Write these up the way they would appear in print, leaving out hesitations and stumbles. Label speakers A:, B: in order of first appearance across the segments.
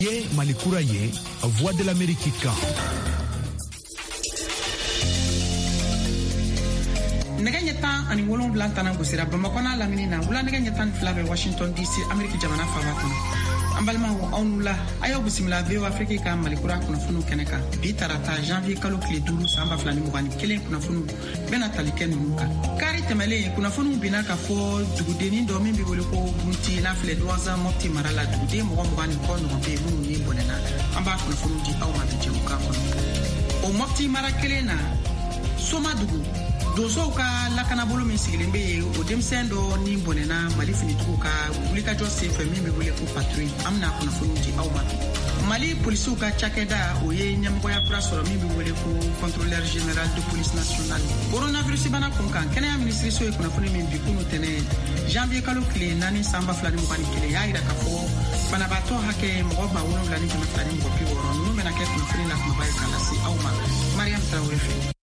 A: Ye Malikura ye, Voix de l'Amérique kan.
B: Nɛgɛ ɲɛ 17 tana gosira Bamakɔ n'a lamini na wula nɛgɛ ɲɛ 12 bɛ Washington DC Amérique jamana faaba kɔnɔ. An balimaw aw n'u la a y'aw bisimila VOA Afrique ka Malikura kunnafoniw kɛnɛ kan. Bi tarata janvier kalo tile 5 san 2021 kunnafoniw bɛna tali kɛ ninnu kan. Kari tɛmɛlen kunnafoniw binna ka fɔ dugudennin dɔ min bɛ wele ko Bunti n'a filɛ Douanza Mopti mara la duguden mɔgɔ 20 ni kɔ ɲɔgɔn bɛ minnu ni bɔnɛna. An b'a kunnafoniw di aw ma bi jɛmukan kɔnɔ. O Mopti mara kelen na Somadugu donsow ka lakanabolo min sigilen bɛ yen o denmisɛn dɔ ni bɔnɛna Mali finitigiw ka wulikajɔ senfɛ min bɛ wele ko patrouille an bɛna kunnafoniw di aw ma. Mali polisiw ka cakɛda o ye ɲɛmɔgɔya kura sɔrɔ min bɛ wele ko contrôleur général de police nationale. Coronavirus bana kunkan kɛnɛya minisiriso ye kunnafoni min bi kunu tɛnɛ janvier kalo tile 4 san 2021 y'a jira k'a fɔ banabaatɔ hakɛ mɔgɔ 7,260 ninnu bɛna kɛ kunnafoni la kumaba ye k'a lase aw ma. Mariam Traoré fɛ.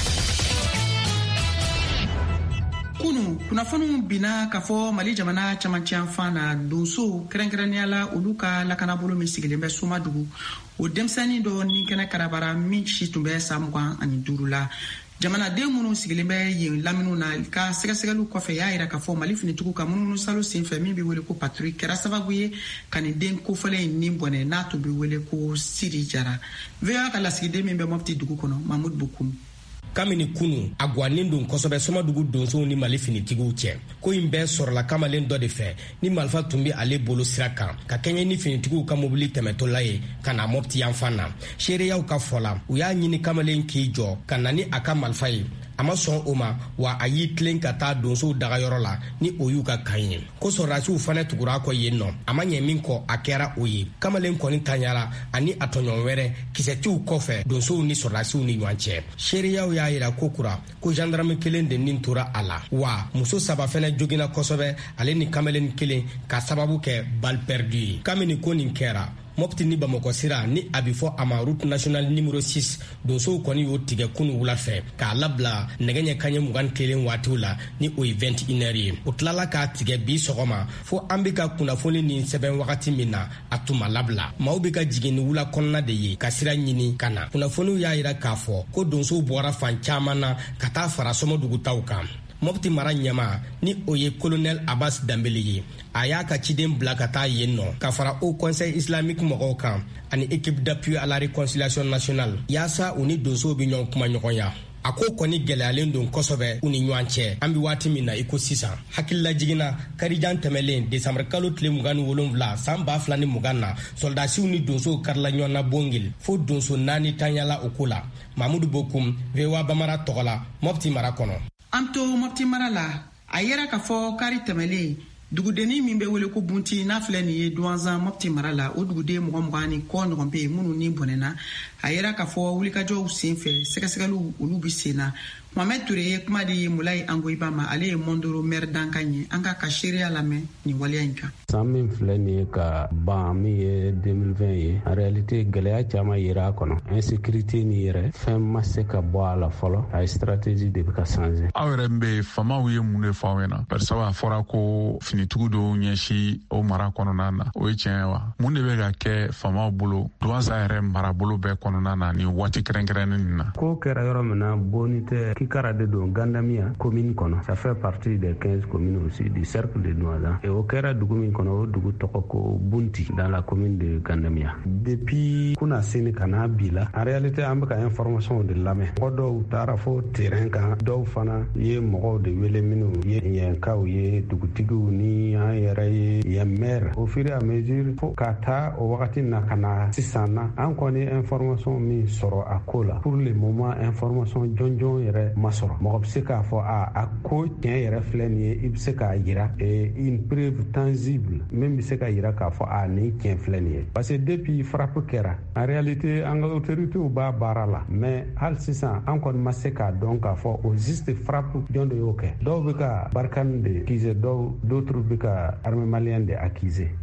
B: Kunu kunnafoniw binna ka fɔ Mali jamana camancɛ fan na donsow kɛrɛnkɛrɛnnenya la olu ka lakanabolo min sigilen bɛ Somadugu o denmisɛnnin dɔ ni kɛnɛ karabara min si tun bɛ san 25 la. Jamanaden minnu sigilen bɛ yen laminiw na ka sɛgɛsɛgɛliw kɔfɛ y'a jira k'a fɔ Mali finitigiw ka munumunu salo senfɛ min bɛ wele ko patrouille kɛra sababu ye ka nin den kofɔlen in ni bɔnɛ n'a tun bɛ wele ko Sidi Jara. VOA ka lasigiden min bɛ Mopti dugu kɔnɔ Mahmoud Bokoum.
C: Kamini kunu a gwannen don kosɛbɛ Somadugu donsow ni Mali finitigiw cɛ ko in bɛɛ sɔrɔla kamalen dɔ de fɛ ni marifa tun bɛ ale bolo sira kan ka kɛɲɛ ni finitigiw ka mobili tɛmɛtɔla ye ka na Mopti yanfan na. Seereyaw ka fɔ la u y'a ɲini kamalen k'i jɔ ka na ni a ka marifa ye a ma sɔn o ma wa a y'i tilen ka taa donsow dagayɔrɔ la ni o y'u ka kan ye ko sɔrɔdasiw fana tugura kɔ yen nɔ a ma ɲɛ min kɔ a kɛra o ye kamalen kɔni tanyara ani a tɔɲɔgɔn wɛrɛ kisɛtiw kɔfɛ donsow ni sɔrɔdasiw ni ɲɔgɔn cɛ. Seereyaw y'a jira ko kura ko gendarme kelen de nin tora a la wa muso 3 fana joginna kosɛbɛ ale ni kamalen kelen ka sababu kɛ balle perdue ye. Kamini ko nin kɛra Mopti ni Bamakɔ sira ni a bɛ fɔ a ma route nationale numéro 6 donsow kɔni y'o tigɛ kunu wula fɛ k'a labila nɛgɛ ɲɛ kanɲɛ 21 waatiw la ni o ye 21h ye. O tilala k'a tigɛ bi sɔgɔma fo an bɛ ka kunnafoni ni sɛbɛn wagati min na a tun ma labila. Maaw bɛ ka jigin ni wula kɔnɔna de ye ka sira ɲini ka na. Kunnafoniw y'a jira k'a fɔ ko donsow bɔra fan caman na ka taa fara Somadugu taw kan. Mopti mara ɲɛma ni o ye colonel Abbas Dambele ye a y'a ka ciden bila ka taa yen nɔ ka fara au conseil islamique mɔgɔw kan ani équipe d'appui à la réconciliation nationale yaasa u ni donsow bɛ ɲɔgɔn kuma ɲɔgɔnya. A ko kɔni gɛlɛyalen don kosɛbɛ u ni ɲɔgɔn cɛ an bɛ waati min na i ko sisan hakililajiginna karijan tɛmɛlen décembre kalo tile 27 san 2020 na soldasiw ni donsow karila ɲɔgɔn na Bongil fo donso 4 tanyala o ko la. Mahmoud Bokoum VOA Bamara tɔgɔ la Mopti mara kɔnɔ.
B: An to Mopti mara la a yɛrɛ ka fɔ kari tɛmɛlen dugudennin min bɛ wele ko Bunti n'a filɛ nin ye Douanza Mopti mara la o duguden 20 ni kɔ ɲɔgɔn bɛ yen minnu ni bɔnɛna a yɛrɛ ka fɔ wulikajɔw senfɛ sɛgɛsɛgɛliw olu bi sen na. Mohamed Touré ye kuma di Mulayi Angoyiba ma ale ye Mondoro maire dankan ye an ka seereya lamɛn nin waleya in kan.
D: San min filɛ nin ye ka ban min ye 2020 ye en réalité gɛlɛya caman yera a kɔnɔ insécurité ni yɛrɛ fɛn ma se ka bɔ a la fɔlɔ a stratégie de bɛ ka changer.
E: Aw yɛrɛ min bɛ famaw ye mun de fɔ aw ɲɛna parce que a fɔra ko finitigiw dɔw ɲɛsi o mara kɔnɔna na o ye tiɲɛ wa mun de bɛ ka kɛ famaw bolo Douanza yɛrɛ marabolo bɛɛ kɔnɔna na ni waati kɛrɛnkɛrɛnnen nin na.
D: Ko kɛra yɔrɔ min na bonni tɛ Kikara de don Gandamia commune kɔnɔ ça fait partie des 15 communes aussi du cercle de Douanza et o kɛra dugu min kɔnɔ o dugu tɔgɔ ko Bunti dans la commune de Gandamia. Depuis kuna seni kana bi la en réalité an bɛ ka information de lamɛn mɔgɔ dɔw taara fo terrain kan dɔw fana ye mɔgɔw de wele minnu ye yɛnkaw ye dugutigiw ni an yɛrɛ ye yen maire au fur et à mesure fo ka taa o wagati na ka na sisan na an kɔni information min sɔrɔ a ko la pour le moment information jɔnjɔn yɛrɛ ma sɔrɔ mɔgɔ bɛ se k'a fɔ a ko tiɲɛ yɛrɛ filɛ nin ye i bɛ se k'a yira une preuve tangible min bɛ se ka yira k'a fɔ nin tiɲɛ filɛ nin ye parce que depuis frappe kɛra en réalité an ka autorités b'a baara la mais hali sisan an kɔni ma se k'a dɔn k'a fɔ au juste frappe jɔn de y'o kɛ dɔw bɛ ka Barkhane de accuser d'autres bɛ ka armée malienne de accuser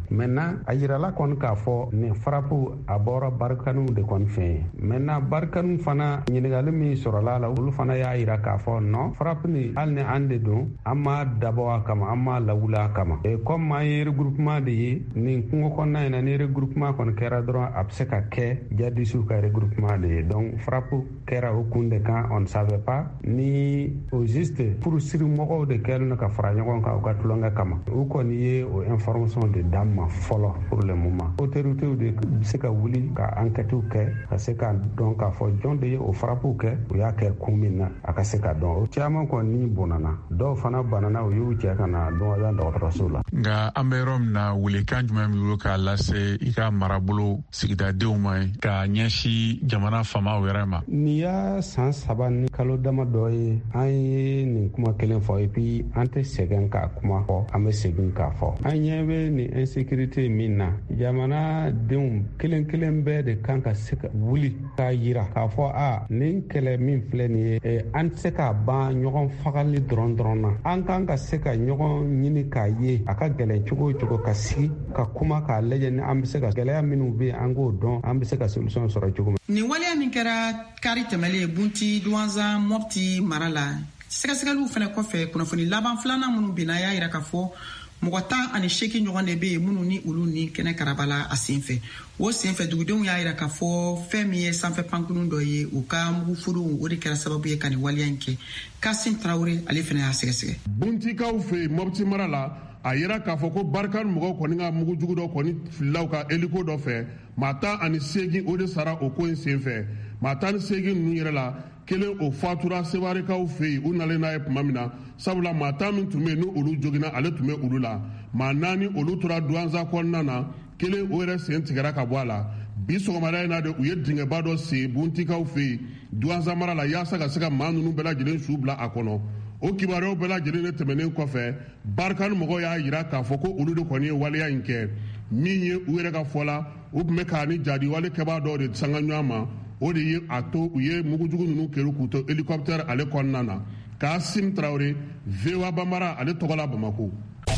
D: maintenant a yirala kɔni k'a fɔ nin farapu a bɔra barikanu de kɔni fɛ maintenant barikanu fana ɲininkali min sɔrɔla la olu fana y'a yira k'a fɔ non farapu ni hali ni an de don an m'a dabɔ a kama an m'a lawuli a kama comme an ye regroupement de ye nin kungo kɔnɔna in na ni regroupement kɔni kɛra dɔrɔn a bɛ se ka kɛ jadisiw ka regroupement de ye donc farapu kɛra o kun de kan on ne savait pas ni au juste pour siri mɔgɔw de kɛlen ka fara ɲɔgɔn kan u ka tulonkɛ kama u kɔni ye o information de d'an ma fɔlɔ pour le moment autorités de bɛ se ka wuli ka enquêtew kɛ ka se ka dɔn k'a fɔ jɔn de ye o farapuw kɛ u y'a kɛ kun min na a ka se ka dɔn o caman kɔni bɔnana dɔw fana banana u y'u cɛ ka na dɔgɔya dɔgɔtɔrɔso la.
E: Nka an bɛ yɔrɔ min na welekan jumɛn b'i bolo k'a lase i ka marabolo sigidadenw ma ye ka ɲɛsin jamana faamaw yɛrɛ ma. Nin
D: y'a san 3 ni kalo dama dɔ ye an ye nin kuma kelen fɔ et puis an tɛ sɛgɛn k'a kuma fɔ an bɛ segin k'a fɔ an ɲɛ bɛ nin insécurité min na jamana denw kelen kelen bɛɛ de kan ka se ka wuli k'a yira k'a fɔ nin kɛlɛ min filɛ nin ye an tɛ se k'a ban ɲɔgɔn fagali dɔrɔn na an kan ka se ka ɲɔgɔn ɲini k'a ye a ka gɛlɛn cogo o cogo ka sigi ka kuma k'a lajɛ ni an bɛ se ka gɛlɛya minnu bɛ yen an k'o dɔn an bɛ se ka solution sɔrɔ cogo min.
B: Nin waleya min kɛra kari tɛmɛlen Bunti Duwanza Mopti mara la sɛgɛsɛgɛliw fana kɔfɛ kunnafoni laban filanan minnu binna y'a yira k'a fɔ mɔgɔ 18 ɲɔgɔn de bɛ yen minnu ni olu ni kɛnɛ karabala a senfɛ o senfɛ dugudenw y'a yira k'a fɔ fɛn min ye sanfɛ pankurun dɔ ye u ka mugufuruw o de kɛra sababu ye ka nin waleya in kɛ Kasim Traoré ale fana y'a sɛgɛsɛgɛ.
F: Buntikaw fɛ Mopti mara la a yira k'a fɔ ko barikani mɔgɔw kɔni ka mugujugu dɔ kɔni fililaw ka hélico dɔ fɛ maa 18 o de sara o ko in senfɛ maa 18 ninnu yɛrɛ la kelen o fatura sewarekaw fɛ yen u nalen n'a ye tuma min na sabula maa 10 min tun bɛ yen ni olu joginna ale tun bɛ olu la maa 4 olu tora Duwanza kɔnɔna na kelen o yɛrɛ sen tigɛra ka bɔ a la bi sɔgɔmada in na de u ye dingɛba dɔ sen Buntikaw fɛ yen Duwanza mara la yaasa ka se ka maa ninnu bɛɛ lajɛlen su bila a kɔnɔ o kibaruyaw bɛɛ lajɛlen de tɛmɛnen kɔfɛ barikani mɔgɔw y'a yira k'a fɔ ko olu de kɔni ye waleya in kɛ min ye u yɛrɛ ka fɔ la u tun bɛ k'a ni jadiwale kɛbaa dɔw de sanga ɲɔgɔn ma o de ye a to u ye mugujugu ninnu kɛru k'u to hélicoptère ale kɔnɔna na Kasim Traoré VOA Bambara ale tɔgɔ la Bamako.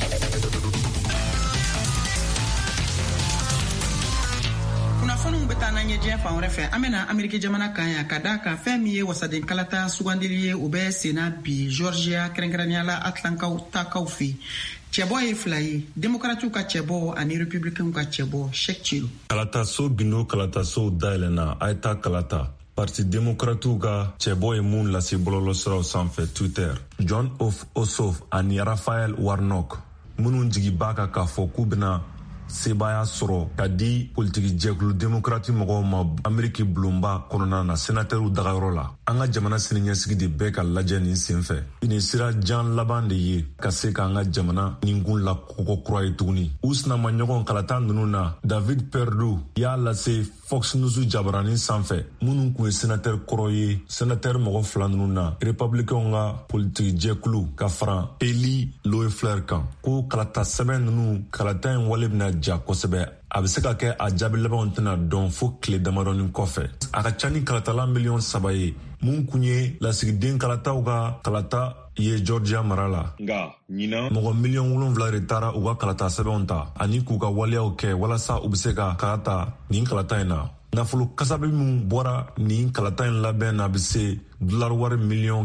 B: kunnafoniw bɛ taa n'an ye diɲɛ fan wɛrɛ fɛ an bɛna Ameriki jamana kan yan ka da kan fɛn min ye wasaden kalata sugandili ye o bɛ senna bi Georgia kɛrɛnkɛrɛnniyala Atlankaw takaw fɛ cɛbɔ ye 2 ye démocratiw ka cɛbɔ ani républicainw ka cɛbɔ Cheikh Chilo.
G: kalataso bindo kalatasow dayɛlɛnna a ye taa kalata parti démocratiw ka cɛbɔ ye mun lase bɔlɔlɔsiraw sanfɛ Twitter John of Ossoff ani Raphael Warnock minnu jigi b'a kan k'a fɔ k'u bɛna sebaya sɔrɔ ka di politiki jɛkulu démocrate mɔgɔw ma Ameriki bulonba kɔnɔna na sénatɛrw dagayɔrɔ la an ka jamana siniɲɛsigi de bɛɛ ka lajɛ nin senfɛ nin sira jan laban de ye ka se k'an ka jamana ninkun la kɔkɔ kura ye tuguni u sinama ɲɔgɔn kalata ninnu na David Perdue y'a lase Fox News jabaranin sanfɛ minnu kun ye sénatɛr kɔrɔ ye sénatɛr mɔgɔ 2 ninnu na républicainw ka politiki jɛkulu ka fara Eli Loeffler kan ko kalata sɛbɛn ninnu kalata in wale bɛna ja kosɛbɛ a bɛ se ka kɛ a jaabi labanw tɛna dɔn fo tile damadɔnin kɔfɛ a ka ca ni kalatala miliyɔn 3 ye mun kun ye lasigiden kalataw ka kalata ye Georgia mara la nka ɲina mɔgɔ miliyɔn 7 de taara u ka kalata sɛbɛnw ta ani k'u ka waleyaw kɛ walasa u bɛ se ka kalata nin kalata in na nafolo kasabi min bɔra nin kalata in labɛn na bɛ se $1 wari miliyɔn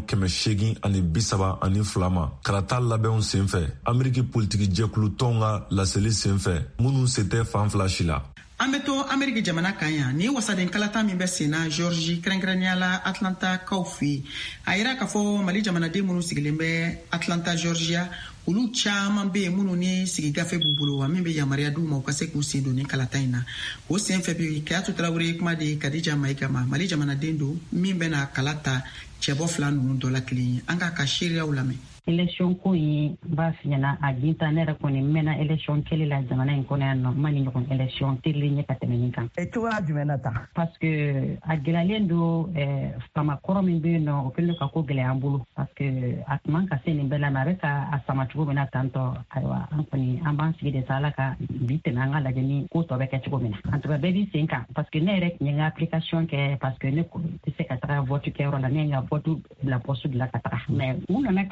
G: 832 ma kalata labɛnw senfɛ Ameriki politiki jɛkulu tɔnw ka laseli senfɛ minnu se tɛ fan 2 si la.
B: An bɛ to Ameriki jamana kan yan ni wasaden kalata min bɛ senna Georgie kɛrɛnkɛrɛnniyala Atlanta kaw fɛ a yira k'a fɔ Mali jamanaden minnu sigilen bɛ Atlanta Georgia olu caman bɛ yen minnu ni sigi gafe b'u bolo wa min bɛ yamaruya d'u ma u ka se k'u sen don ni kalata in na o senfɛ bi Kayatu Tarawele kuma de Kadija Mayiga ma Mali jamanaden don min bɛna kalata cɛbɔ 2 ninnu dɔ la kelen ye an ka seereyaw lamɛn.
H: Élection ko yi b'a fiɲɛna a ginta ne yɛrɛ kɔni mɛnna élection kɛli la jamana in kɔnɔ yan nɔ ma ni ɲɔgɔn élection terilen ɲɛ ka tɛmɛ nin kan. Cogoya jumɛn na ta? Parce que a gɛlɛyalen don fama kɔrɔ min bɛ yen nɔ o kɛlen ka ko gɛlɛya an bolo parce que a tun man ka se nin bɛɛ la mɛ a bɛ ka a sama cogo min na tantɔ ayiwa an kɔni an b'an sigi de sa Ala ka bi tɛmɛ an ka lajɛ ni ko tɔ bɛ kɛ cogo min na en tout cas bɛɛ b'i sen kan parce que ne yɛrɛ tun ye n ka application kɛ parce que ne tɛ se ka taga vote kɛyɔrɔ la ne ye n ka vote bila poste de la ka taga mais u nana ka na n ka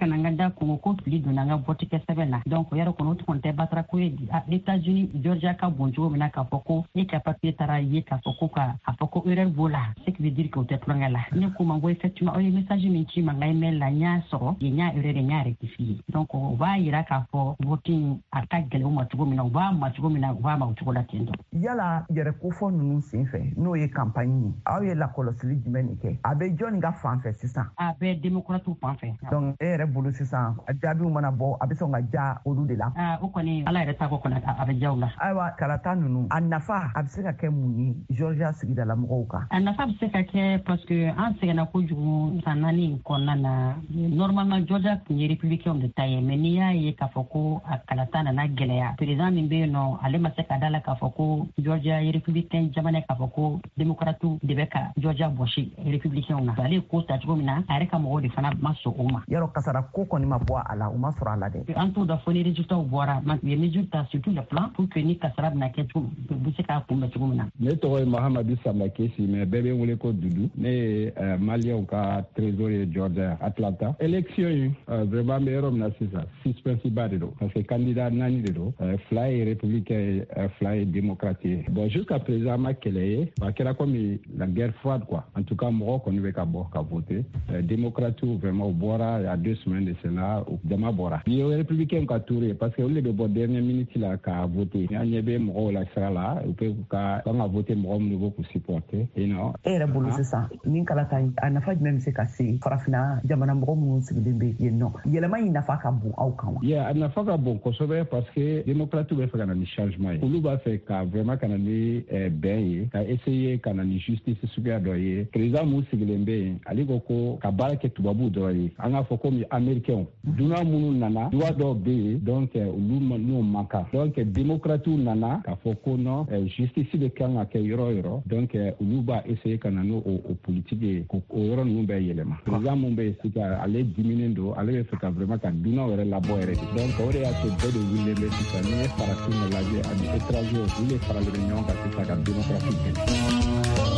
H: Canada Congo ko fili donna nga vote kɛ sɛbɛn na donc yɛrɛ kɔnɔ tun tɛ batara ko ye États-Unis Georgia ka bon cogo min na k'a fɔ ko e ka papier taara ye k'a fɔ ko a fɔ ko erreur b'o la ce qui veut dire que o tɛ tulonkɛ la ne ko ma ko effectivement o ye message min ci ma nka email la n y'a sɔrɔ ye n y'a erreur n y'a rectifier donc o b'a yira k'a fɔ voting a ka gɛlɛn u ma cogo min na u b'a ma cogo min na u b'a ma o cogo la ten dɔn.
I: Yala yɛrɛ kofɔ ninnu sen fɛ n'o ye campagne ye aw ye lakɔlɔsili jumɛn de kɛ a bɛ jɔnni ka fan fɛ sisan.
H: A bɛ démocrate fan fɛ.
I: donc e yɛrɛ bolo sisan jaabiw mana bɔ a bɛ sɔn ka ja olu de la.
H: o kɔni ala yɛrɛ ta ko kɔnɔ a bɛ ja u la.
I: ayiwa kalata ninnu a nafa a bɛ se ka kɛ mun ye Georgia sigidala mɔgɔw kan.
H: A nafa bɛ se ka kɛ parce que an sɛgɛnna kojugu san 4 in kɔnɔna na normalement Georgia tun ye républicain de ta ye mais n'i y'a ye k'a fɔ ko a kalata nana gɛlɛya président min bɛ yen nɔ ale ma se ka da la k'a fɔ ko Georgia ye républicain jamana k'a fɔ ko démocrates de bɛ ka Georgia bɔsi républicain na ale ye ko ta cogo min na a yɛrɛ ka mɔgɔw de fana ma sɔn o ma.
I: Yɔrɔ kasara ko kɔni ma bɔ a la u ma sɔrɔ a la dɛ.
H: An t'o dɔn fo ni résultats bɔra u ye mesure ta sur tout le plan pour que ni kasara bɛna kɛ cogo u bɛ se k'a kunbɛn cogo min na.
J: Ne tɔgɔ ye Mahamadu Samba Kesi mais bɛɛ bɛ n wele ko Dudu ne ye maliyɛnw ka trésorier Georgia Atlanta. Élection yi vraiment n bɛ yɔrɔ min na sisan suspense ba de don parce que candidat 4 de don 2 ye républicain ye 2 ye démocrate ye. Bon jusqu'à présent ma kɛlɛ ye a kɛra comme la guerre froide quoi en tout cas mɔgɔw kɔni bɛ ka bɔ ka voter démocrate vraiment u bɔra il y a 2 semaines de cela jama bɔra. Ni ye républicain ka tour ye parce que olu de bɛ bɔ dernière minute la ka voter an ɲɛ bɛ mɔgɔw la sira la u bɛ ka kan ka voter mɔgɔ minnu bɛ k'u supporter et non.
I: E yɛrɛ bolo sisan nin kalata a nafa jumɛn bɛ se ka se farafina jamana mɔgɔ minnu sigilen bɛ yen nɔ yɛlɛma in nafa ka bon aw kan wa.
J: A nafa ka bon kosɛbɛ parce que démocrate bɛ fɛ ka na ni changement ye olu b'a fɛ ka vraiment ka na ni bɛn ye ka essayer ka na ni justice suguya dɔ ye président mun sigilen bɛ yen ale ko ka baara kɛ tubabuw dɔrɔn ye an k'a fɔ komi américain dunan minnu nana droit dɔw bɛ yen donc olu n'o man kan donc démocrate nana k'a fɔ ko non justice de kan ka kɛ yɔrɔ o yɔrɔ donc olu b'a essayer ka na n'o politique ye o yɔrɔ ninnu bɛɛ yɛlɛma président mun bɛ yen sisan ale diminen don ale bɛ fɛ ka vraiment ka dunan yɛrɛ labɔ yɛrɛ de donc o de y'a to bɛɛ de wulilen bɛ sisan n'i ye farafin lajɛ ani étranger olu de faralen bɛ ɲɔgɔn kan sisan ka démocratie kɛ.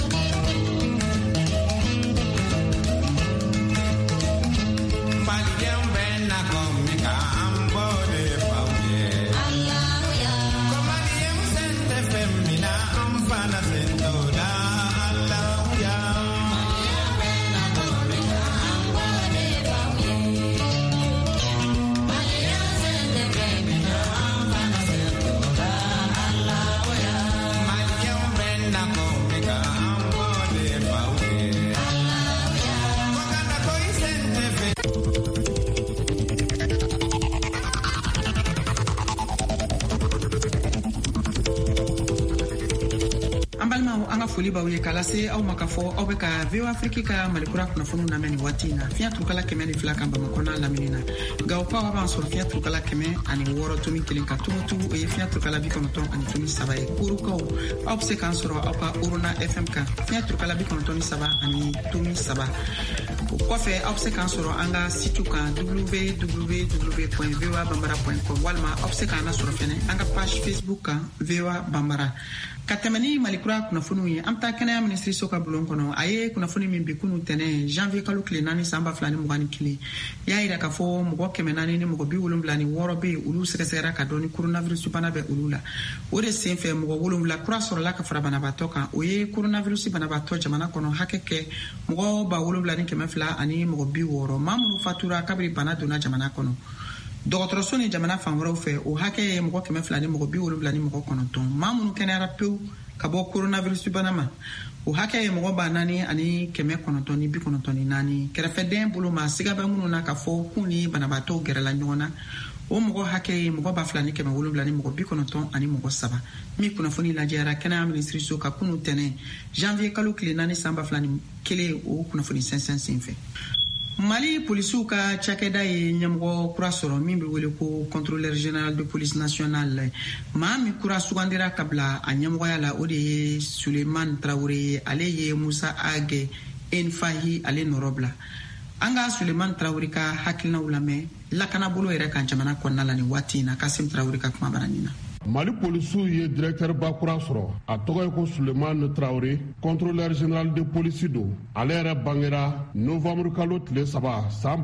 B: an ka foli b'aw ye k'a lase aw ma k'a fɔ aw bɛ ka VOA Afrique ka malikura kunnafoniw lamɛn nin waati in na fiɲɛ turukala 102 kan Bamakɔ n'a lamini na nka o pawa b'an sɔrɔ fiɲɛ turukala 106.1 ka tugutugu o ye fiɲɛ turukala 93 ye korukaw aw bɛ se k'an sɔrɔ aw ka Orona FM kan fiɲɛ turukala 93.3 o kɔfɛ aw bɛ se k'an sɔrɔ an ka site kan www.voabambara.com walima aw bɛ se k'an sɔrɔ fɛnɛ an ka page Facebook kan VOA Bambara ka tɛmɛ ni malikura kunnafoniw ye an bɛ taa kɛnɛya minisiriso ka bulon kɔnɔ a ye kunnafoni min bi kunun tɛnɛ janvier kalo tile 4 san 2021 y'a yira k'a fɔ mɔgɔ 400 ni mɔgɔ 76 bɛ yen olu sɛgɛsɛgɛra ka dɔn ni coronavirus bana bɛ olu la o de sen fɛ mɔgɔ 7 kura sɔrɔla ka fara banabaatɔ kan o ye coronavirus banabaatɔ jamana kɔnɔ hakɛ kɛ mɔgɔ 7,200 ani mɔgɔ 60 maa minnu fatura kabiri bana donna jamana kɔnɔ dɔgɔtɔrɔso ni jamana fan wɛrɛw fɛ o hakɛ ye mɔgɔ 200 ni mɔgɔ 70 ni mɔgɔ 9 maa minnu kɛnɛyara pewu ka bɔ coronavirus bana ma o hakɛ ye mɔgɔ 4,000 ani 994 kɛrɛfɛden bolo ma siga bɛ minnu na ka fɔ kun ni banabaatɔw gɛrɛla ɲɔgɔn na o mɔgɔ hakɛ ye mɔgɔ 2,700 ni mɔgɔ 90 ani mɔgɔ 3 min kunnafoni lajɛra kɛnɛya minisiriso ka kunu tɛnɛ janvier kalo tile 4 san 2021 o kunnafoni sɛnsɛn sen fɛ Mali polisiw ka cakɛda ye ɲɛmɔgɔ kura sɔrɔ min bɛ wele ko contrôleur général de police nationale maa min kura sugandira ka bila a ɲɛmɔgɔya la o de ye Suleiman Traoré ye ale ye Musa Age Enfahi ale nɔrɔ bila an ka Suleiman Traoré ka hakilinaw lamɛn lakanabolo yɛrɛ kan jamana kɔnɔna la ni waati in na Kasim Traoré ka kuma bara nin na
F: Mali policiers ye directeur bakura sɔrɔ a tɔgɔ ye ko Sulemani Traoré contrôleur général de police do ale yɛrɛ bangera novembre kalo tile 3 san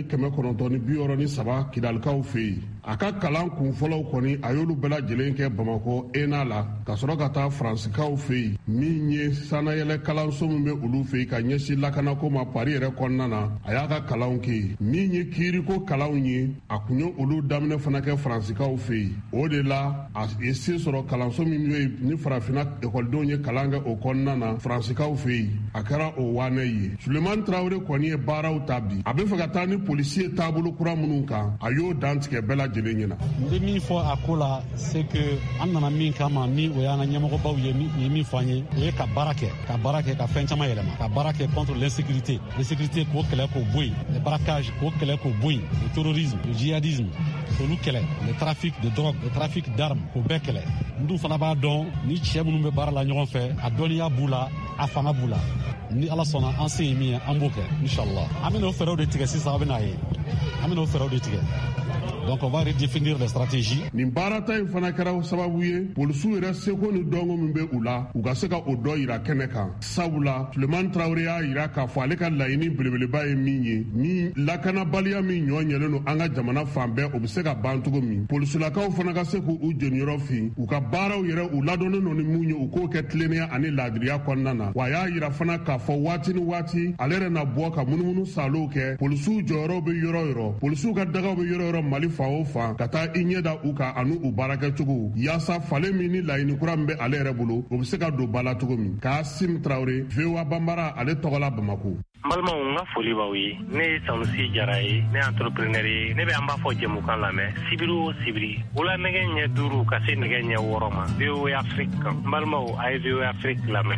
F: 1963 Kidalikaw fɛ yen. A ka kalan kunfɔlɔw kɔni a y'olu bɛɛ lajɛlen kɛ Bamako ENA la ka sɔrɔ ka taa Fransikaw fɛ yen min ye sanayɛlɛ kalanso min bɛ olu fɛ yen ka ɲɛsin lakanako ma Paris yɛrɛ kɔnɔna na a y'a ka kalanw kɛ min ye kiiriko kalanw ye a kun ye olu daminɛ fana kɛ Fransikaw fɛ yen. O de la a ye se sɔrɔ kalanso min bɛ ni farafina ekɔlidenw ye kalan kɛ o kɔnɔna na Fransikaw fɛ yen a kɛra o waanɛ ye. Sulemani Traoré kɔni ye baaraw ta bi a bɛ fɛ ka taa ni polisi ye taabolo kura minnu kan a y'o dantigɛ bɛɛ lajɛlen ɲɛna.
K: N bɛ min fɔ a ko la c'est que an nana min kama ni o y'an ka ɲɛmɔgɔbaw ye min fɔ an ye o ye ka baara kɛ ka fɛn caman yɛlɛma ka baara kɛ contre l'insécurité k'o kɛlɛ k'o bɔ yen le braquage k'o kɛlɛ k'o bɔ yen le terrorisme le djihadisme k'olu kɛlɛ le trafic de drogue le trafic d'armes k'o bɛɛ kɛlɛ. N dun fana b'a dɔn ni cɛ minnu bɛ baara la ɲɔgɔn fɛ a dɔnniya b'u la a fanga b'u la ni ala sɔnna an se ye min ye an b'o kɛ inshallah. An bɛna o fɛɛrɛw de tigɛ sisan a bɛna ye an bɛna o fɛɛrɛw de tigɛ. Donc on va redéfinir les stratégies. Nin baarata in fana kɛra sababu ye polisiw yɛrɛ seko ni dɔnko min bɛ u la u ka se ka o dɔ yira kɛnɛ kan. Sabula Sulemani Traoré y'a yira k'a fɔ ale ka laɲini belebeleba ye min ye ni lakanabaliya min ɲɔ ɲɛlen don an ka jamana fan bɛɛ o bɛ se ka ban cogo min. Polisilakaw fana ka se k'u jeniyɔrɔ fin u ka baaraw yɛrɛ u ladɔnnen don ni mun ye u k'o kɛ tilennenya ani laadiriya kɔnɔna na. Wa a y'a yira fana k'a fɔ waati ni waati ale yɛrɛ na bɔ ka munumunu salow kɛ polisiw jɔyɔrɔw bɛ yɔrɔ o yɔrɔ polisiw ka dagaw bɛ yɔrɔ o yɔrɔ Mali fan o fan ka taa I ɲɛ da u kan ani u baarakɛcogo yaasa falen min ni laɲini kura min bɛ ale yɛrɛ bolo o bɛ se ka don ba la cogo min. Kasim Traoré VOA Bambara ale tɔgɔla Bamako.
L: N balimaw n ka foli b'aw ye ne ye Sanusi Jara ye ne ye entrepreneur ye ne bɛ an b'a fɔ jɛmukan lamɛn sibiri o sibiri wula nɛgɛ ɲɛ 5 ka se nɛgɛ ɲɛ 6 ma VOA Afrique kan. N balimaw a ye VOA Afrique lamɛn.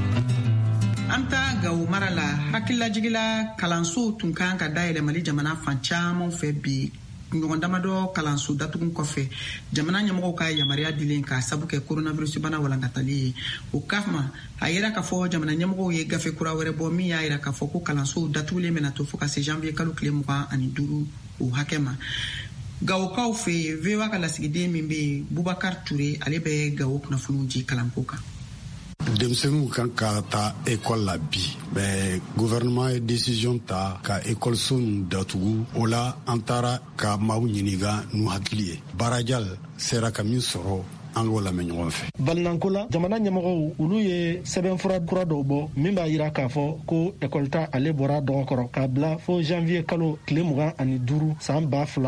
B: An ta Gawo mara la hakililajigila kalanso tun kan ka dayɛlɛ Mali jamana fan caman fɛ bi ɲɔgɔn damadɔ kalanso datugu kɔfɛ jamana ɲɛmɔgɔw ka yamaruya dilen ka sabu kɛ coronavirus bana walankatali ye. O kama a yira k'a fɔ jamana ɲɛmɔgɔw ye gafe kura wɛrɛ bɔ min y'a yira k'a fɔ ko kalanso datugulen bɛna to fo ka se janvier kalo tile 25 o hakɛ ma. Gawokaw fɛ VOA ka lasigiden min bɛ yen Bubakar Ture ale bɛ Gawo kunnafoniw di kalanko kan.
M: Denmisɛnninw kan ka taa école la bi mais gouvernement ye décision ta ka école ninnu datugu o la an taara ka maaw ɲininka n'u hakili ye Barajal sera ka min sɔrɔ an k'o lamɛn ɲɔgɔn fɛ. Balinanko la jamana ɲɛmɔgɔw olu ye sɛbɛnfura kura dɔw bɔ min b'a yira k'a fɔ ko école ta ale bɔra dɔgɔkɔrɔ k'a bila fo janvier kalo tile 25 san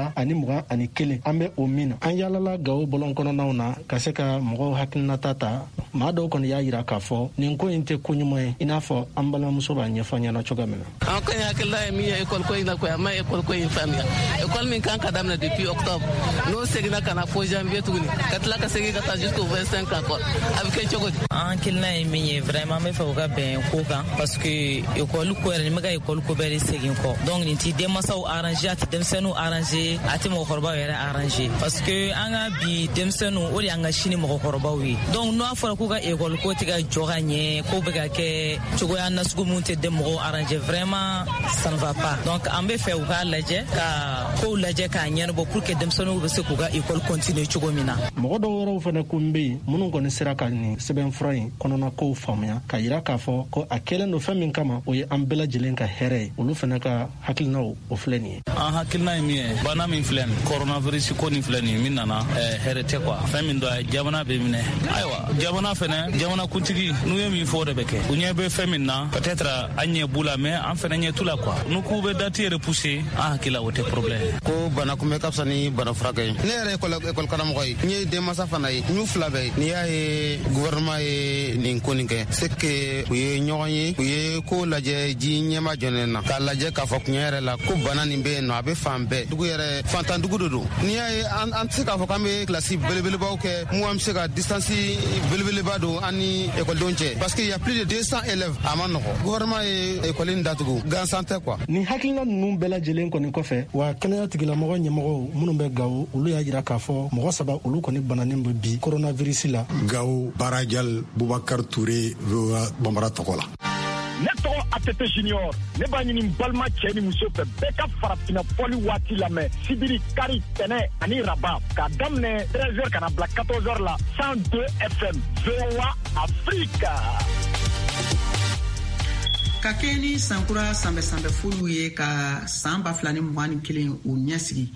M: 2021 an bɛ o min na an yaalala Gawo bɔlɔn kɔnɔnaw na ka se ka mɔgɔw hakilinata ta maa dɔw kɔni y'a yira k'a fɔ nin ko in tɛ ko ɲuman ye i n'a fɔ an balimamuso b'a ɲɛfɔ ɲɛna cogoya min na.
N: An kɔni hakilila ye min ye école ko in na koyi an ma école ko in faamuya école min kan ka daminɛ depuis octobre n'o seginna ka na fo janvier tuguni ka tila ka segin ka taa jusqu'au 25 encore a bɛ kɛ cogo di. An hakilina ye min ye vraiment an bɛ fɛ u ka bɛn ko kan parce que école ko yɛrɛ ni bɛ ka école ko bɛɛ de segin kɔ donc nin ti denmansaw arranger a ti denmisɛnninw arranger a ti mɔgɔkɔrɔbaw yɛrɛ arranger parce que an ka bi denmisɛnninw o de y'an ka sini mɔgɔkɔrɔbaw ye donc n'a fɔra k'u ka école ko tɛ ka jɔ ka ɲɛ ko bɛ ka kɛ cogoya nasugu mun tɛ den mɔgɔw arranger vraiment ça ne va pas donc an bɛ fɛ u k'a lajɛ ka kow lajɛ k'a ɲɛnabɔ pour que denmisɛnninw bɛ se k'u ka école continuer cogo min na. Mɔgɔ dɔw wɛrɛw fana ko n bɛ yen minnu kɔni sera ka nin sɛbɛnfura in kɔnɔna kow faamuya ka yira k'a fɔ ko a kɛlen don fɛn min kama o ye an bɛɛ lajɛlen ka hɛrɛ ye olu fana ka hakilinaw o filɛ nin ye. An hakilina ye min ye bana min filɛ nin coronavirus ko nin filɛ nin min nana hɛrɛ tɛ quoi fɛn min don a jamana bɛ minɛ ayiwa jamana fana jamana kuntigi n'u ye min fɔ o de bɛ kɛ u ɲɛ bɛ fɛn min na peut-être an ɲɛ b'u la mais an fana ɲɛ t'u la quoi n'u k'u bɛ date repousser an hakili la o tɛ problème ko bana kunbɛ ka fisa ni bana furakɛ ye ne yɛrɛ ye école karamɔgɔ ye n ye denmansa fana ye n y'u fila bɛɛ ye n'i y'a ye gouvernement ye nin ko nin kɛ c'est que u ye ɲɔgɔn ye u ye ko lajɛ ji ɲɛma jɔnen na k'a lajɛ k'a fɔ tiɲɛ yɛrɛ la ko bana nin bɛ yen nɔ a bɛ fan bɛɛ dugu yɛrɛ fantan dugu de don n'i y'a ye an tɛ se k'a fɔ k'an bɛ kilasi belebelebaw kɛ mun an bɛ se ka distance belebeleba don an ni ekɔlidenw cɛ parce que y a plus de 200 élèves a ma nɔgɔ gouvernement ye ekɔli in datugu gansan tɛ quoi. Nin hakilina ninnu bɛɛ lajɛlen kɔni kɔfɛ wa kɛnɛya tigilamɔgɔ ɲɛmɔgɔw minnu bɛ Gawo olu y'a jira k'a fɔ mɔgɔ 3 olu kɔni bananen bɛ bi coronavirus la. Gawo Barajal Bubakar Ture VOA Bambara tɔgɔ la.
O: ne tɔgɔ ATT Junior ne b'a ɲini balima cɛ ni muso fɛ bɛɛ ka farafina fɔli waati lamɛn sibiri kari tɛnɛ ani raba k'a daminɛ 13h kana bila 14h la 102 FM VOA Africa.
B: Ka kɛ ni sankura sanbɛ furu ye ka san 2021 o ɲɛsigi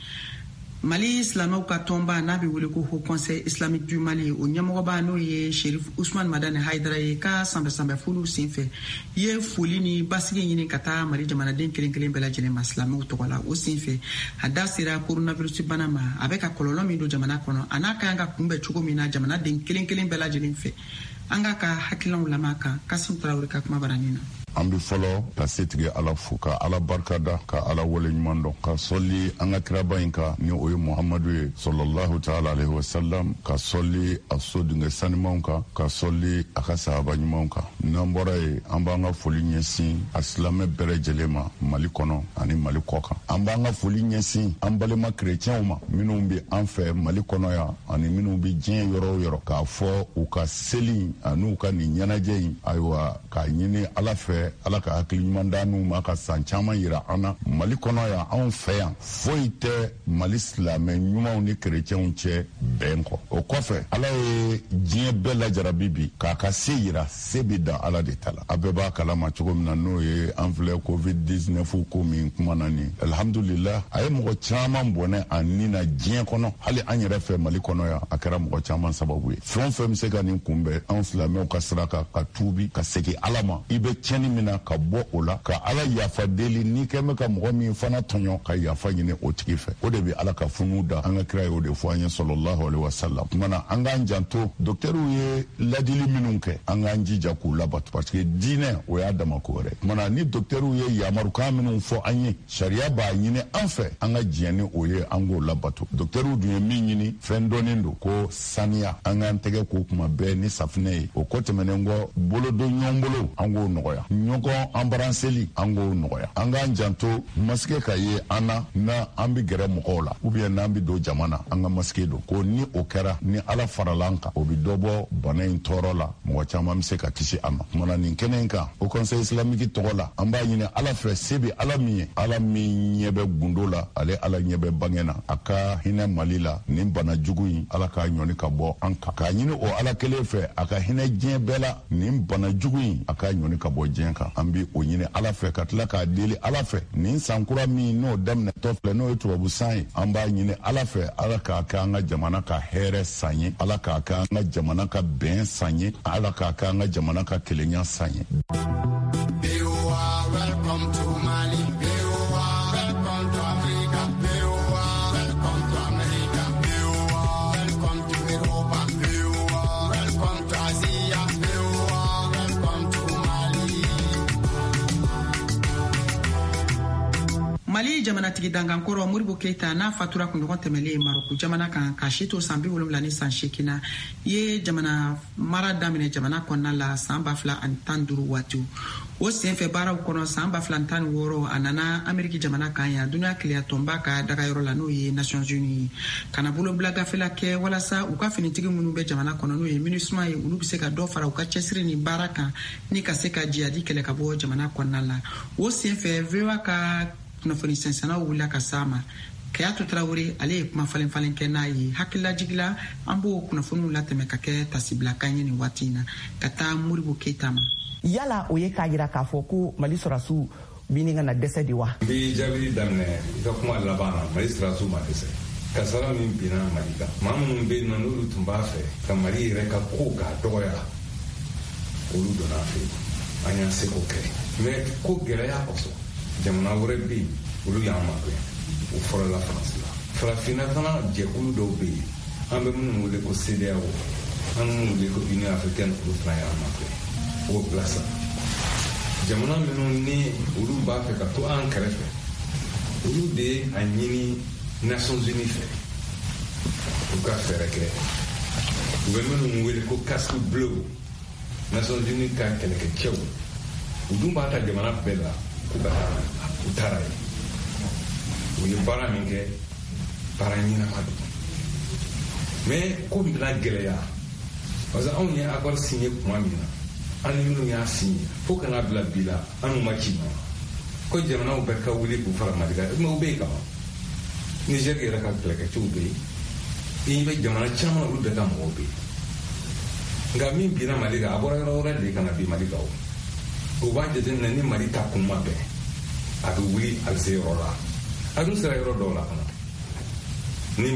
B: Mali Islamaw ka tɔnba n'a bɛ wele ko Haut Conseil Islamique du Mali o ɲɛmɔgɔba n'o ye Sherif Ousmane Madani Haidara ye ka sanbɛ furu senfɛ ye foli ni basigi ɲini ka taa Mali jamanaden kelen bɛɛ lajɛlen ma Islamaw tɔgɔ la o senfɛ a da sera coronavirus bana ma a bɛ ka kɔlɔlɔ min don jamana kɔnɔ a n'a kan ka kunbɛn cogo min na jamanaden kelen bɛɛ lajɛlen fɛ an ka hakilinaw lamɛn kan Kasim Tarawele ka kuma baranin na.
P: An bɛ fɔlɔ ka setigi Ala fo ka Ala barikada ka Ala wale ɲuman dɔn ka sɔli an ka kiraba in kan ni o ye Muhamadu ye sallallahu ta'ala alaihi wasallam ka sɔli a so dingɛ sanimanw kan ka sɔli a ka sahaba ɲumanw kan n'an bɔra ye an b'an ka foli ɲɛsin a silamɛ bɛɛ lajɛlen ma Mali kɔnɔ ani Mali kɔ kan an b'an ka foli ɲɛsin an balima kerecɛnw ma minnu bɛ an fɛ Mali kɔnɔ yan ani minnu bɛ diɲɛ yɔrɔ o yɔrɔ k'a fɔ u ka seli ani u ka nin ɲɛnajɛ in ayiwa k'a ɲini Ala fɛ Ala ka hakili ɲuman d'an n'u ma ka san caman yira an na Mali kɔnɔ yan anw fɛ yan foyi tɛ Mali silamɛ ɲumanw ni kerecɛnw cɛ bɛn kɔ o kɔfɛ Ala ye diɲɛ bɛɛ lajarabi bi k'a ka se yira se bɛ dan Ala de ta la a bɛɛ b'a kalama cogo min na n'o ye an filɛ COVID-19 ko min kuma na nin alhamdulillah a ye mɔgɔ caman bɔnɛ a nin na diɲɛ kɔnɔ hali an yɛrɛ fɛ Mali kɔnɔ yan a kɛra mɔgɔ caman sababu ye fɛn o fɛn bɛ se ka nin kunbɛn anw silamɛw ka sira kan ka tuubi ka segin Ala ma i bɛ tiɲɛni min na ka bɔ o la ka Ala yafa deli ni kɛ bɛ ka mɔgɔ min fana tɔɲɔ ka yafa ɲini o tigi fɛ o de bɛ Ala ka funu da an ka kira ye o de fɔ an ye sallallahu alaihi wasallam kumana an k'an janto docteurw ye ladili minnu kɛ an k'an jija k'u labato parce que diinɛ o y'a dama ko wɛrɛ kumana ni docteurw ye yamarukan minnu fɔ an ye sariya b'a ɲini an fɛ an ka diɲɛ ni o ye an k'o labato docteurw dun ye min ɲini fɛn dɔnnen don ko saniya an k'an tɛgɛ ko kuma bɛɛ ni safinɛ ye o kɔ tɛmɛnen kɔ bolodon ɲɔgɔn bolo an k'o nɔgɔya ɲɔgɔn embrasseli an k'o nɔgɔya an k'an janto masque ka ye an na an bɛ gɛrɛ mɔgɔw la ou bien n'an bɛ don jama na an ka masque don ko ni o kɛra ni Ala farala an kan o bɛ dɔ bɔ bana in tɔɔrɔ la mɔgɔ caman bɛ se ka kisi a ma kumana nin kɛnɛ in kan o conseil islamique tɔgɔ la an b'a ɲini Ala fɛ se bɛ Ala min ye Ala min ɲɛ bɛ gundo la ale Ala ɲɛ bɛ bange na a ka hinɛ Mali la nin bana jugu in Ala k'a ɲɔni ka bɔ an kan k'a ɲini o Ala kelen fɛ a ka hinɛ diɲɛ bɛɛ la nin bana jugu in a k'a ɲɔni ka bɔ diɲɛ kan an bɛ o ɲini Ala fɛ ka tila k'a deli Ala fɛ nin sankura min n'o daminɛtɔ filɛ n'o ye tubabu san ye an b'a ɲini Ala fɛ Ala k'a kɛ an ka jamana ka hɛrɛ san ye Ala k'a kɛ an ka jamana ka bɛn san ye Ala k'a kɛ an ka jamana ka kelenya san ye.
Q: Welcome to Mali. Welcome to Africa. Welcome to America. Welcome to Europa. Welcome to Asia. Welcome to Mali.
B: Mali jamanatigi dangankɔrɔ Modibo Keita n'a fatura kunɲɔgɔn tɛmɛlen Maroko jamana kan ka si to san 70 ni san 8 na ye jamana mara daminɛ jamana kɔnɔna la san 2015 waati o senfɛ baaraw kɔnɔ san 2016 a nana Ameriki jamana kan ya dunuya kiliya tɔnba ka dagayɔrɔ la n'o ye Nations Unies kana bolo bila gafela kɛ walasa u ka finitigi minnu bɛ jamana kɔnɔ n'o ye MINUSMA ye olu bɛ se ka dɔ fara u ka cɛsiri ni baara kan ni ka se ka jihadi kɛlɛ ka bɔ jamana kɔnɔna la o senfɛ VOA ka kunnafoni sɛnsɛnnaw wulila ka s'a ma Kayato Traoré ale ye kuma falen kɛ n'a ye hakilila jigila an b'o kunnafoniw latɛmɛ ka kɛ tasibila kan ye nin waati in na ka taa Modibo Keita ma
I: yala o ye k'a jira k'a fɔ ko Mali sɔrɔdasiw bi nin ka na dɛsɛ de wa
R: n bɛ jaabi daminɛ i ka kuma laban na Mali sɔrɔdasiw ma dɛsɛ kasara min binna Mali kan maa minnu bɛ yen nɔ n'olu tun b'a fɛ ka Mali yɛrɛ ka ko k'a dɔgɔya olu donna a fɛ an y'an se k'o kɛ mais ko gɛlɛya kosɔn jamana wɛrɛ bɛ yen olu y'an magɛn o fɔlɔla Faransi la farafinna fana jɛkulu dɔw bɛ yen an bɛ minnu wele ko CEDEAO an bɛ minnu wele ko Union africaine olu fana y'an magɛn o bila sa jamana minnu ni olu b'a fɛ ka to an kɛrɛfɛ olu de ye a ɲini Nations Unies fɛ u ka fɛɛrɛ kɛ u bɛ minnu wele ko casque bleu Nations Unies ka kɛlɛkɛcɛw u dun b'a ta jamana bɛɛ la k'u ka taa u taara ye u ye baara min kɛ baara ɲɛnama don mais ko bɛna gɛlɛya parce que anw ye accord signé kuma min na ani minnu y'a signé fo kana bila bila anu ma ci ko jamanaw bɛɛ ka wuli k'u fara mali kan mais u bɛ yen kama Niger yɛrɛ ka kɛlɛkɛcɛw bɛ yen i bɛ jamana caman olu bɛɛ ka mɔgɔw bɛ yen nka min binna mali kan a bɔra yɔrɔ wɛrɛ de kana bin mali kan o b'a jateminɛ ni mali ta kun ma bɛn a bɛ wuli a bɛ se yɔrɔ la a dun sera yɔrɔ dɔw la fana ni n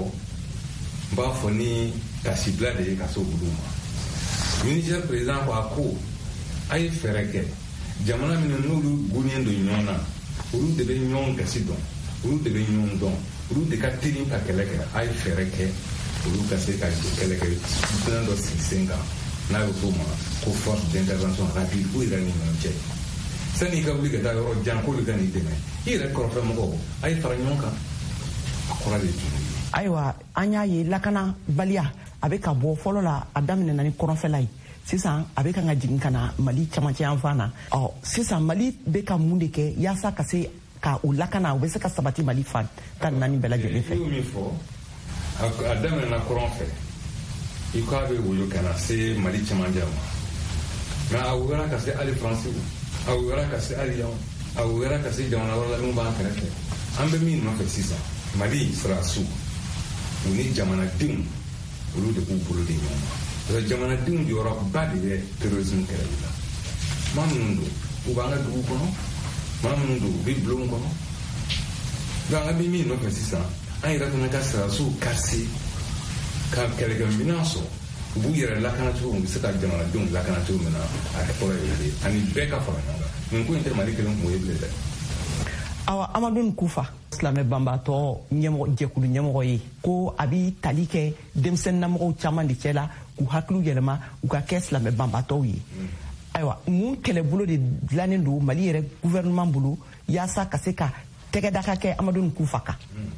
R: b'a fɔ ni kasibila de ye ka se olu ma Niger président ko a ko a ye fɛɛrɛ kɛ jamana minnu n'olu gunnen don ɲɔgɔn na olu de bɛ ɲɔgɔn gasi dɔn olu de bɛ ɲɔgɔn dɔn olu de ka teli ka kɛlɛ kɛ a ye fɛɛrɛ kɛ olu ka se ka kɛlɛ kɛ fɛn dɔ sigi sen kan n'a y'o fɔ o ma ko force d'intervention rapide u yɛrɛ ni ɲɔgɔn cɛ sani i ka wuli ka taa yɔrɔ jan k'olu ka n'i dɛmɛ i yɛrɛ kɔrɔfɛ mɔgɔw a ye fara ɲɔgɔn kan a kɔrɔ de tun ye.
I: Ayiwa an y'a ye lakana baliya a bɛ ka bɔ fɔlɔ la a daminɛna ni kɔrɔnfɛla ye sisan a bɛ ka jigin ka na mali camancɛ yan fan na sisan mali bɛ ka mun de kɛ yaasa ka se ka o lakana u bɛ se ka sabati mali fan tan naani bɛɛ lajɛlen fɛ.
R: I y'o min fɔ a daminɛna kɔrɔn fɛ i ko a bɛ woyo ka na se mali camancɛ ma mɛ a woyora ka se hali faransi a woyora ka se hali yan a woyora ka se jamana wɛrɛ la min b'an kɛrɛfɛ an bɛ min nɔfɛ sisan mali sirasiw u ni jamanadenw olu de b'u bolo di ɲɔgɔn ma. Jamanadenw jɔyɔrɔba de bɛ terrorisme kɛlɛli la maa minnu don u b'an ka dugu kɔnɔ maa minnu don u bɛ bulon kɔnɔ donc an bɛ min nɔfɛ sisan an yɛrɛ fana ka sirasiw kase ka kɛlɛkɛminɛn sɔrɔ u b'u yɛrɛ lakana cogo min u bɛ se ka jamanadenw lakana cogo min na a kɔrɔ ye ani bɛɛ ka fara ɲɔgɔn kan nin ko in tɛ mali kelen kun ye bilen dɛ.
I: Awa Amadou Kufa silamɛ banbaatɔ jɛkulu ɲɛmɔgɔ ye ko a bɛ tali kɛ denmisɛnninamɔgɔw caman de cɛ la k'u hakiliw yɛlɛma u ka kɛ silamɛ banbaatɔw ye ayiwa mun kɛlɛbolo de dilannen don mali yɛrɛ gouvernement bolo yaasa ka se ka tɛgɛdaka kɛ Amadou Kufa kan.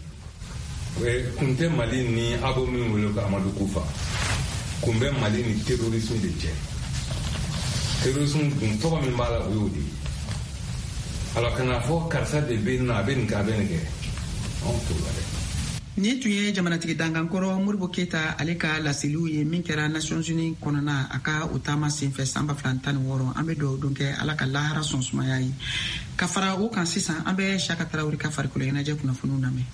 R: kun tɛ mali ni abo min wele ko Amadou Kufa kun bɛ mali ni terrorisme de cɛ terrorisme dun tɔgɔ min b'a la o y'o de ye. Alors kana fɔ karisa de bɛ yen nɔ a bɛ nin kɛ a bɛ nin kɛ anw t'o la dɛ.
B: Ni tun ye jamanatigi dangankɔrɔ Modibo Keyita ale ka laseliw ye min kɛra Nations Unies kɔnɔna a ka o taama senfɛ san 2016 an bɛ dugawu don kɛ ala ka lahara sɔn sumaya ye ka fara o kan sisan an bɛ Saka Tarawele ka farikolo ɲɛnajɛ kunnafoniw lamɛn.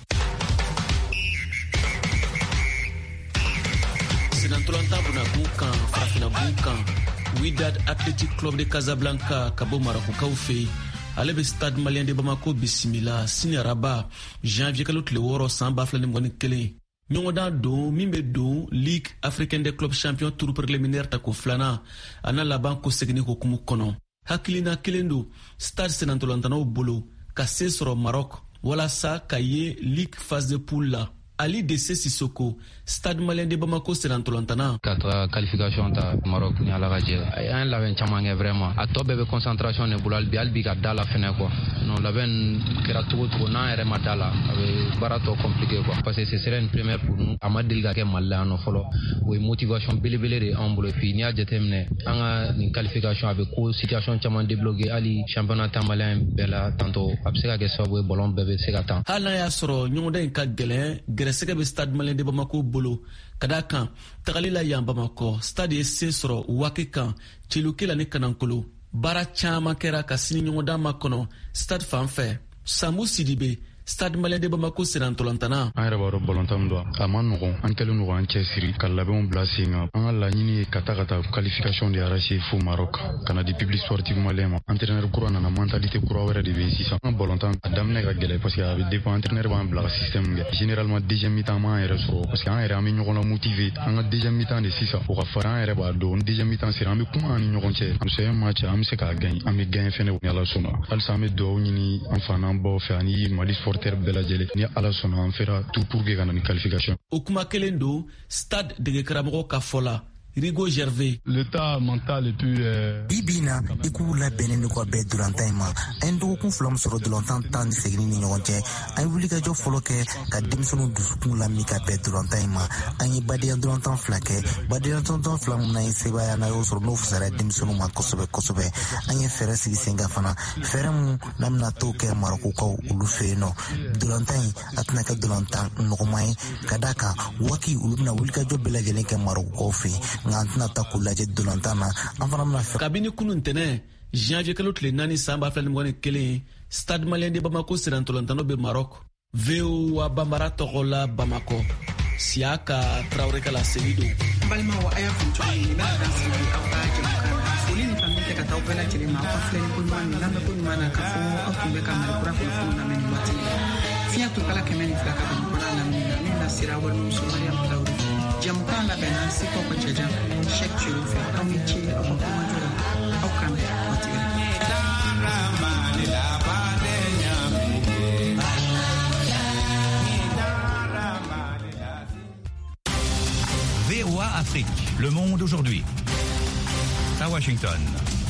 S: Senatolanta bunabun kan farafina bun kan Wydad Athletic Club de Casablanca ka bɔ Marakukaw fɛ ale bɛ stade malien de Bamako bisimila sini araba janvier kalo tile 6 san 2021 ɲɔgɔndan don min bɛ don Ligue africaine des clubs champions tour préliminaire ta ko filanan a na laban ko segini hukumu kɔnɔ hakilina kelen don stade senatolantanaw bolo ka se sɔrɔ Maroc walasa ka ye Ligue phase de poule la. Ali Dese Sissoko, stade malien de Bamako senatolantana.
T: Katra qualification ta Maroc ni ala gaje. Ay la ven chamange vraiment. A to bebe concentration ne bulal bi albi ga dala fene quoi. Non la ven kera tout na ere madala avec barato compliqué quoi. Parce que ce serait une première pour nous. Amadil ga ke malla no folo. Oui motivation belebele de ambulo fi ni a jetemne. Anga ni qualification avec ko situation chaman débloqué ali championnat malien bela tantôt abseka ke so we bolon bebe segata.
S: Hala ya soro nyonda ka gelen sɛgɛ bɛ stade malien de Bamako bolo ka da kan tagali la yan Bamako stade ye se sɔrɔ waati kan Cɛlukela ni Kanankolo baara caman kɛra ka sini ɲɔgɔndan ma kɔnɔ stade fan fɛ Sambu Sidibe stade malien de Bamako senatolantana.
U: An yɛrɛ b'a dɔn ballontan don a ma nɔgɔn an kɛlen don k'an cɛsiri ka labɛnw bila sen kan an ka laɲini ye ka taa qualification de arracher fo Maroc ka na di public sportif malien ma entraîneur kura nana mentalité kura wɛrɛ de bɛ yen sisan an ka ballontan a daminɛ ka gɛlɛn parce que a bɛ dépend entraîneur b'an bila ka système kɛ généralement deuxième mi-temps m'an yɛrɛ sɔrɔ parce que an yɛrɛ an bɛ ɲɔgɔn la motiver an ka deuxième mi-temps de sisan o ka fara an yɛrɛ b'a dɔn ni deuxième mi-temps sera an bɛ kuma an ni ɲɔgɔn cɛ an bɛ match an bɛ se k'a gagner an bɛ gagner fɛnɛ ni Ala sɔnna halisa an bɛ dugawu ɲini an fa n'an baw fɛ ani Mali supporter bɛɛ lajɛlen ni ala sɔnna an fera tout pour que ka na ni qualification.
S: O kuma kelen don stade dege karamɔgɔ ka fɔ la Rigo Gervais.
U: L'état mental et puis
V: Ibina iku la benen ko be duranta ma en do kun flam soro dulantan tan segini ni ɲɔgɔn cɛ an wuli ka jɔ fɔlɔ kɛ ka denmisɛnninw dusukun lamini ka bɛɛ duranta ma an ye badenya dulantan fila kɛ badenya dulantan fila mun na ye sebaya na y'o sɔrɔ n'o fisara denmisɛnninw ma kosɛbɛ kosɛbɛ an ye fɛɛrɛ sigi sen kan fana fɛɛrɛ mun n'a bɛna t'o kɛ Marokukaw olu fɛ yen nɔ dulantan a tɛna kɛ dulantan nɔgɔman ye ka da kan waati olu bɛna wuli ka jɔ bɛɛ lajɛlen kɛ Marokukaw fɛ yen nka an tɛna ta k'u lajɛ dolantan na an fana bɛna fɛ
S: kabini kunun ntɛnɛn janvier kalo tile 4 san 2021 stade malien de bamako sirantolantano be Maroc VOA bambara tɔgɔ la Bamako Siaka Traoré kala selido
B: balimaw a y'a fɔ cogo min na ka sigi aw ka jɛmukan na foli ni kanu tɛ ka taa aw bɛɛ lajɛlen ma aw ka filɛ ni ko ɲuman ni lamɛn ko ɲuman na ka fɔ aw tun bɛ ka Malikura kunnafoni lamɛn ni waati fiɲɛ tokala 102 ka Bamakɔ la lamɛn na min lasira walimuso Mariam Traoré jɛmukan labɛnna Sikɔ ko cɛjan Cheikh Thioro fɛ aw ni ce aw ka kumajɔ la aw kan bɛn waati wɛrɛ
A: VOA Afrique, le monde aujourd'hui. À Washington.